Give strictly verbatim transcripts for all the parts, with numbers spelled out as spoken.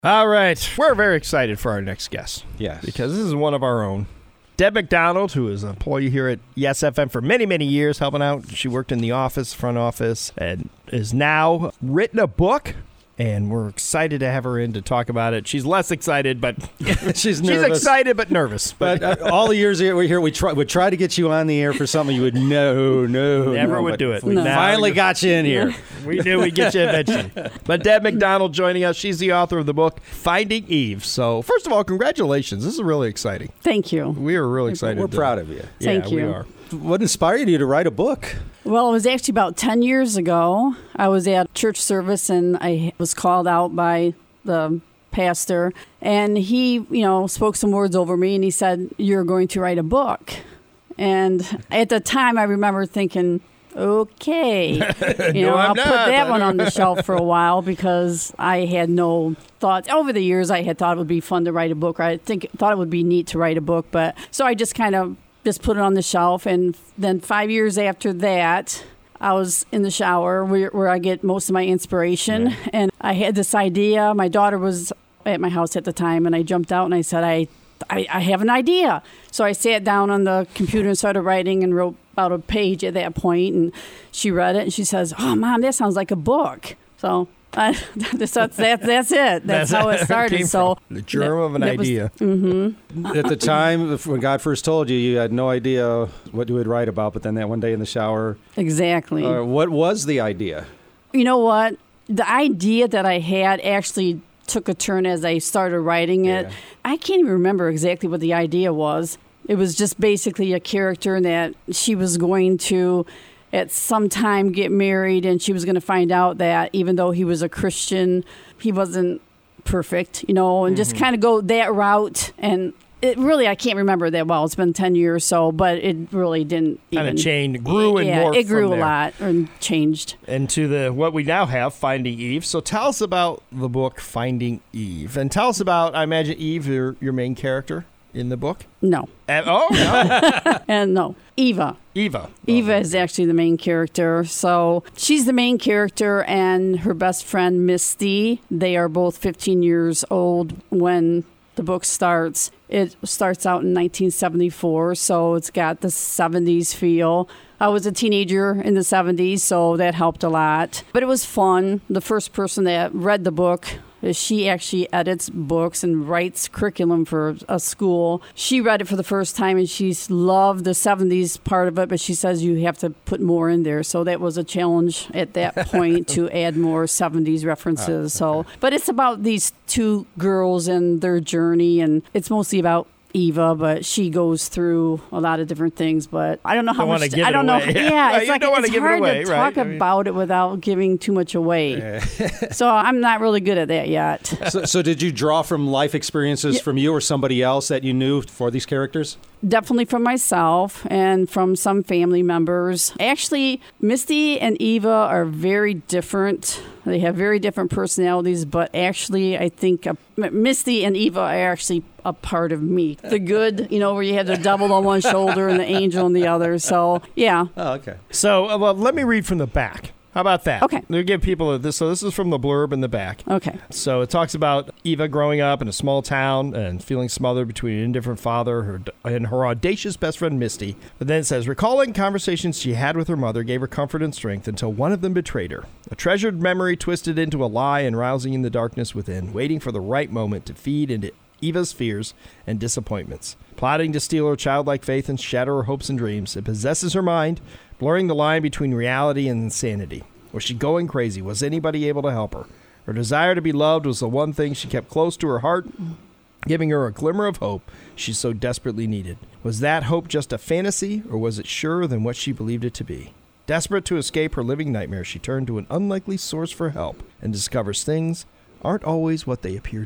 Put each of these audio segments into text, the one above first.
All right. We're very excited for our next guest. Yes. Because this is one of our own. Deb McDonald, who is an employee here at Yes F M for many, many years, helping out. She worked in the office, front office, and is now written a book. And we're excited to have her in to talk about it. She's less excited, but she's nervous. She's excited but nervous. But uh, all the years we're here, we try, we try to get you on the air for something you would no, no, never no, would do it. We No. finally got you in here. We knew we'd get you eventually. But Deb McDonald joining us. She's the author of the book, Finding Eve. So first of all, congratulations. This is really exciting. Thank you. We are really excited. We're to, proud of you. Thank yeah, you. we are. What inspired you to write a book? Well, it was actually about ten years ago. I was at church service and I was called out by the pastor. And he, you know, spoke some words over me and he said, "You're going to write a book." And at the time, I remember thinking, okay, you know, No, I'm I'll put not. that one on the shelf for a while because I had no thoughts. Over the years, I had thought it would be fun to write a book. Or I think thought it would be neat to write a book. But so I just kind of just put it on the shelf. And then five years after that, I was in the shower where, where I get most of my inspiration. Yeah. And I had this idea. My daughter was at my house at the time, and I jumped out and I said, I, I, I have an idea. So I sat down on the computer and started writing and wrote about a page at that point. And she read it and she says, "Oh, Mom, that sounds like a book." So I, that's, that's, that's it. That's, That's how it came started. So from. The germ that- of an that was- idea. Mm-hmm. At the time, when God first told you, you had no idea what you would write about, but then that one day in the shower, Exactly. uh, what was the idea? You know what? The idea that I had actually took a turn as I started writing it. Yeah. I can't even remember exactly what the idea was. It was just basically a character that she was going to at some time get married, and she was going to find out that even though he was a Christian, he wasn't perfect, you know, and just kind of go that route. And it really, I can't remember that well. It's been ten years or so, but it really didn't Kind even of changed, grew and yeah, morphed it grew from a there. lot and changed. Into the what we now have, Finding Eve. So tell us about the book, Finding Eve. And tell us about, I imagine, Eve, your, your main character in the book. No. And, oh, no. And no, Eva. Eva. Eva is actually the main character. So she's the main character, and her best friend, Misty, they are both fifteen years old when the book starts. It starts out in nineteen seventy-four, so it's got the seventies feel. I was a teenager in the seventies, so that helped a lot. But it was fun. The first person that read the book, she actually edits books and writes curriculum for a school. She read it for the first time, and she loved the seventies part of it, but she says you have to put more in there. So that was a challenge at that point to add more seventies references. Oh, okay. So, but it's about these two girls and their journey, and it's mostly about Eva, but she goes through a lot of different things. But I don't know how Don't wanna much. give I it don't away. know. Yeah. Yeah, Right, it's you like don't wanna it's give it hard away, to right? talk I mean- about it without giving too much away. So I'm not really good at that yet. So, so did you draw from life experiences Yeah. from you or somebody else that you knew for these characters? Definitely from myself and from some family members. Actually, Misty and Eva are very different. They have very different personalities, but actually, I think uh, M- Misty and Eva are actually a part of me. The good, you know, where you have the devil on one shoulder and the angel on the other. So, yeah. Oh, okay. So, uh, well, let me read from the back. How about that? Okay. We'll give people a, this. So this is from the blurb in the back. Okay. So it talks about Eva growing up in a small town and feeling smothered between an indifferent father her, and her audacious best friend Misty. But then it says, recalling conversations she had with her mother gave her comfort and strength until one of them betrayed her. A treasured memory twisted into a lie and rousing in the darkness within, waiting for the right moment to feed into Eva's fears and disappointments. Plotting to steal her childlike faith and shatter her hopes and dreams, it possesses her mind, blurring the line between reality and insanity. Was she going crazy? Was anybody able to help her? Her desire to be loved was the one thing she kept close to her heart, giving her a glimmer of hope she so desperately needed. Was that hope just a fantasy, or was it surer than what she believed it to be? Desperate to escape her living nightmare, she turned to an unlikely source for help and discovers things aren't always what they appear to be.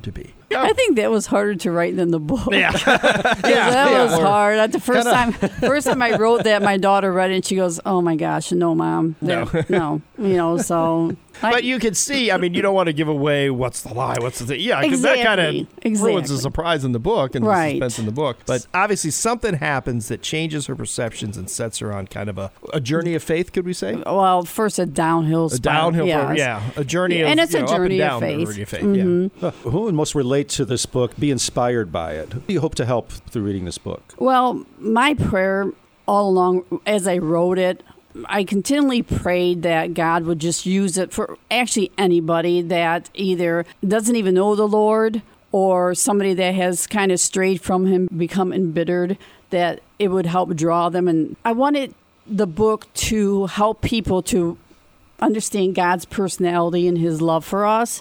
I think that was harder to write than the book. Yeah. yeah, Yeah, that yeah. was hard. At the first Kinda- time, first time I wrote that, my daughter read it and she goes, "Oh my gosh, no, mom, No. That- no, you know." So, I- But you can see, I mean, you don't want to give away what's the lie, what's the thing. Yeah, because that kind of Exactly. ruins the Exactly. surprise in the book and the Right. suspense in the book. But obviously, something happens that changes her perceptions and sets her on kind of a, a journey of faith, could we say? well, first a downhill A spiral. downhill, yes. for, yeah, a journey Yeah, of and it's you a know, up and journey of down the faith. journey of faith. Mhm. Yeah. Uh, who would most relate to this book, be inspired by it? Who do you hope to help through reading this book? Well, my prayer all along as I wrote it, I continually prayed that God would just use it for actually anybody that either doesn't even know the Lord or somebody that has kind of strayed from Him, become embittered, that it would help draw them. And I wanted the book to help people to understand God's personality and His love for us.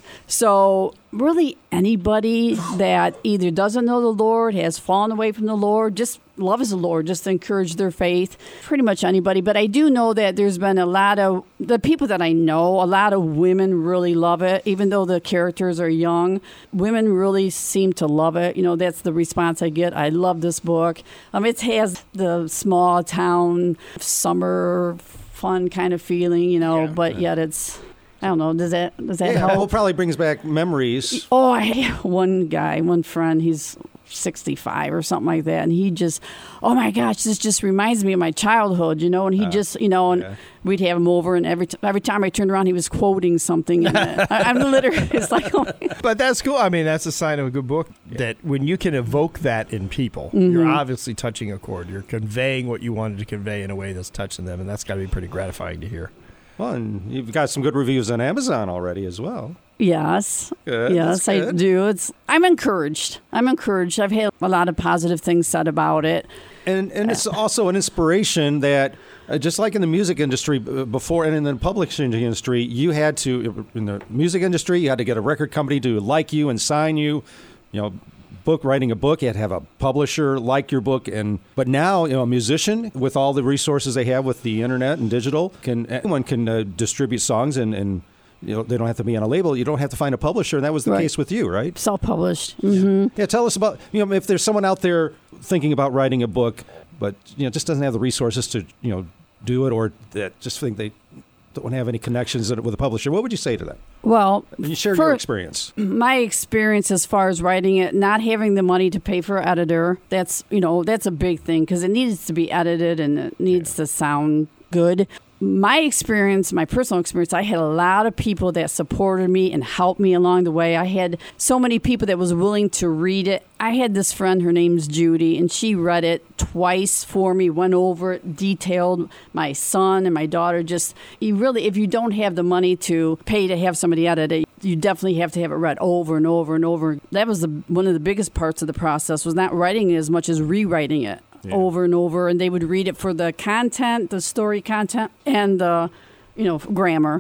So really anybody that either doesn't know the Lord, has fallen away from the Lord, just loves the Lord, just to encourage their faith, pretty much anybody. But I do know that there's been a lot of, the people that I know, a lot of women really love it, even though the characters are young. Women really seem to love it. You know, that's the response I get. I love this book. Um, it has the small town summer fun kind of feeling, you know, Yeah. but yet it's, I don't know, does that, does that Yeah, help? well, probably brings back memories. Oh, I have one guy, one friend, he's sixty-five or something like that, and he just, oh my gosh, this just reminds me of my childhood, you know, and he Uh, just, you know, and yeah. we'd have him over, and every, t- every time I turned around, he was quoting something, and uh, I, I'm literally, it's like, oh my God. But that's cool. I mean, that's a sign of a good book that when you can evoke that in people, Mm-hmm. you're obviously touching a chord. You're conveying what you wanted to convey in a way that's touching them, and that's got to be pretty gratifying to hear. Well, and you've got some good reviews on Amazon already as well. Yes. Good, Yes, that's I good. do. It's I'm encouraged. I'm encouraged. I've had a lot of positive things said about it. And and it's also an inspiration that, uh, just like in the music industry uh, before and in the publishing industry, you had to, in the music industry, you had to get a record company to like you and sign you. You know, book writing a book, you had to have a publisher like your book. And but now, you know, a musician with all the resources they have with the internet and digital, can anyone can uh, distribute songs and and. You know, they don't have to be on a label. You don't have to find a publisher, and that was the Right. case with you, right? Self-published. Mm-hmm. Yeah, tell us about, you know, if there's someone out there thinking about writing a book, but, you know, just doesn't have the resources to, you know, do it, or that just think they don't have any connections with a publisher. What would you say to them? Well, Can you share for- your experience? my experience as far as writing it, not having the money to pay for an editor, that's, you know, that's a big thing because it needs to be edited and it needs to sound good. My experience, my personal experience, I had a lot of people that supported me and helped me along the way. I had so many people that was willing to read it. I had this friend, her name's Judy, and she read it twice for me, went over it, detailed. My son and my daughter just, you really, if you don't have the money to pay to have somebody edit it, you definitely have to have it read over and over and over. That was the, one of the biggest parts of the process, was not writing it as much as rewriting it. Yeah. Over and over, and they would read it for the content, the story content, and the, you know, grammar.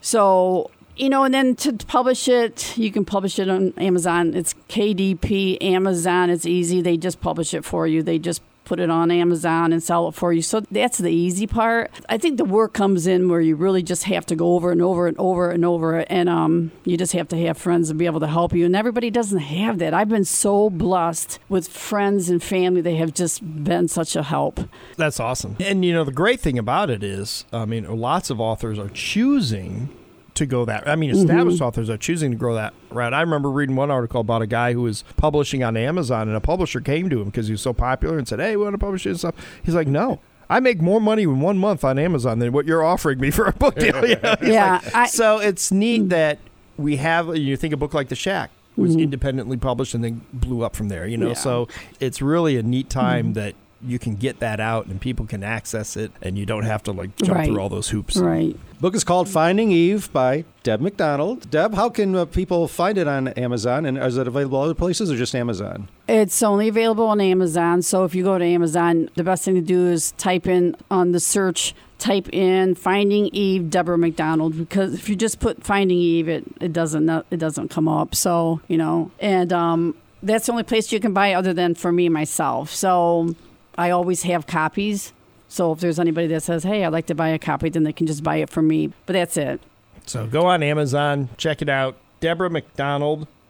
So, you know, and then to publish it, you can publish it on Amazon. It's K D P, Amazon. It's easy. They just publish it for you. They just put it on Amazon and sell it for you. So that's the easy part. I think the work comes in where you really just have to go over and over and over and over it. And um, you just have to have friends to be able to help you. And everybody doesn't have that. I've been so blessed with friends and family. They have just been such a help. That's awesome. And, you know, the great thing about it is, I mean, lots of authors are choosing to go that. I mean, established Mm-hmm. authors are choosing to go that route. I remember reading one article about a guy who was publishing on Amazon, and a publisher came to him because he was so popular and said, "Hey, we want to publish it and stuff." He's like, "No, I make more money in one month on Amazon than what you're offering me for a book deal." You know? He's Yeah, like- I- so it's neat that we have. You think a book like The Shack was Mm-hmm. independently published and then blew up from there. You know, Yeah. so it's really a neat time that you can get that out and people can access it, and you don't have to like jump Right. through all those hoops. Right. Book is called Finding Eve by Deb McDonald. Deb, how can uh, people find it on Amazon? And is it available other places or just Amazon? It's only available on Amazon. So if you go to Amazon, the best thing to do is type in on the search, type in Finding Eve Deborah McDonald, because if you just put Finding Eve, it, it doesn't it doesn't come up. So, you know, and um, that's the only place you can buy it other than for me myself. So I always have copies. So if there's anybody that says, "Hey, I'd like to buy a copy," then they can just buy it from me. But that's it. So go on Amazon, check it out. Deborah McDonald.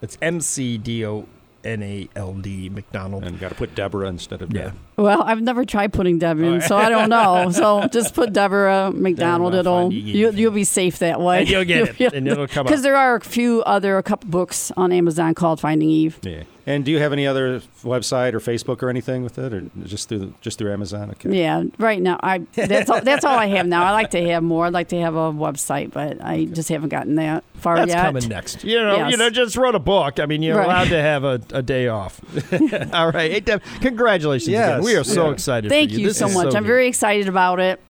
It's M C D O N A L D, McDonald. And got to put Deborah instead of Yeah. Deb. Well, I've never tried putting Deb in, so I don't know. So just put Deborah McDonald. I'll It'll find you you, easy. you'll be safe that way. And you'll get it, and it'll come Because up. there are a few other, a couple books on Amazon called Finding Eve. Yeah. And do you have any other website or Facebook or anything with it, or just through the, just through Amazon? Okay. Yeah, right now I that's all, that's all I have now. I like to have more. I'd like to have a website, but I just haven't gotten that far That's yet. coming next. You know, Yes. you know, just wrote a book. I mean, you're Right. allowed to have a, a day off. All right. Hey, Deb, congratulations Yes. again. We are so Yeah. excited Thank for you. you This so is much. I'm good. very excited about it.